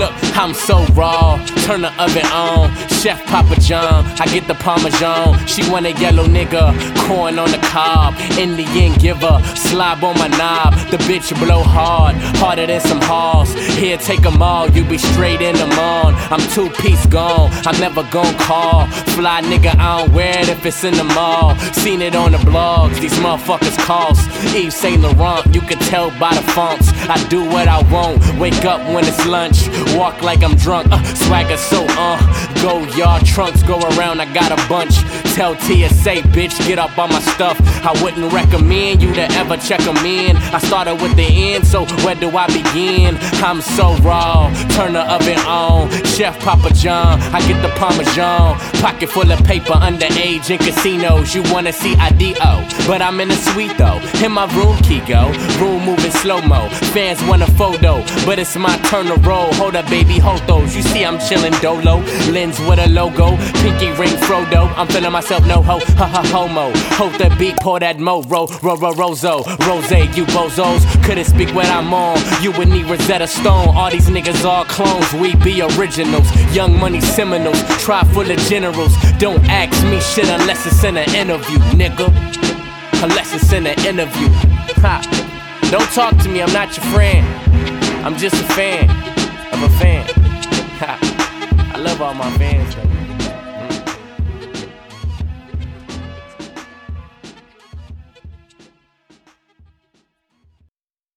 Look, I'm so raw, turn the oven on. Chef Papa John, I get the Parmesan. She want a yellow nigga, corn on the cob. Indian giver, slob on my knob. The bitch blow hard, harder than some halls. Here, take them all, you be straight in them on. I'm 2-piece gone, I'm never gon' call. Fly nigga, I don't wear it if it's in the mall. Seen it on the blogs, these motherfuckers cost. Yves Saint Laurent, you can tell by the fonts. I do what I want, wake up when it's lunch. Walk like I'm drunk, swagger so go yard trunks, go around, I got a bunch. Tell TSA, bitch, get up on my stuff. I wouldn't recommend you to ever check them in. I started with the end, so where do I begin? I'm so raw, turn the oven on. Chef Papa John, I get the Parmesan. Pocket full of paper, underage in casinos. You wanna see IDO, but I'm in a suite though. In my room, Kiko, room moving slow-mo. Fans want a photo, but it's my turn to roll. Hold up, baby, hold those. You see I'm chillin' dolo, lens with a logo, pinky ring Frodo. I'm feeling myself, no ho, ha ha homo. Hope the beat, pour that mo, rozo, rose, you bozos. Couldn't speak what I'm on, you would need Rosetta Stone. All these niggas are clones, we be originals. Young Money Seminoles, try full of generals. Don't ask me shit unless it's in an interview, nigga. Unless it's in an interview. Ha. Don't talk to me, I'm not your friend. I'm just a fan of a fan. Ha. I love all my fans though.